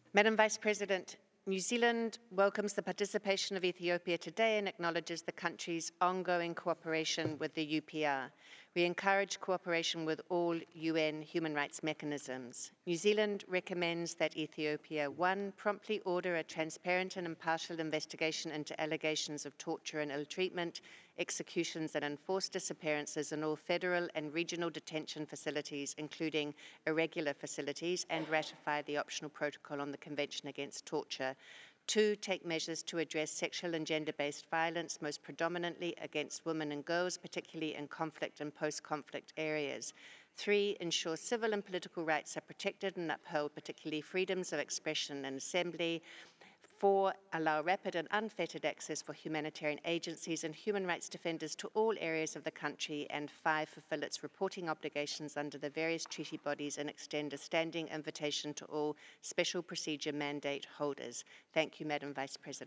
Madam Vice President, New Zealand welcomes the participation of Ethiopia today and acknowledges the country's ongoing cooperation with the UPR. We encourage cooperation with all UN human rights mechanisms. New Zealand recommends that Ethiopia, 1, promptly order a transparent and impartial investigation into allegations of torture and ill treatment, executions and enforced disappearances in all federal and regional detention facilities, including irregular facilities, and ratify the optional protocol on the Convention Against Torture. 2, take measures to address sexual and gender-based violence, most predominantly against women and girls, particularly in conflict and post-conflict areas. 3, ensure civil and political rights are protected and upheld, particularly freedoms of expression and assembly. 4, allow rapid and unfettered access for humanitarian agencies and human rights defenders to all areas of the country. And 5, fulfill its reporting obligations under the various treaty bodies and extend a standing invitation to all special procedure mandate holders. Thank you, Madam Vice President.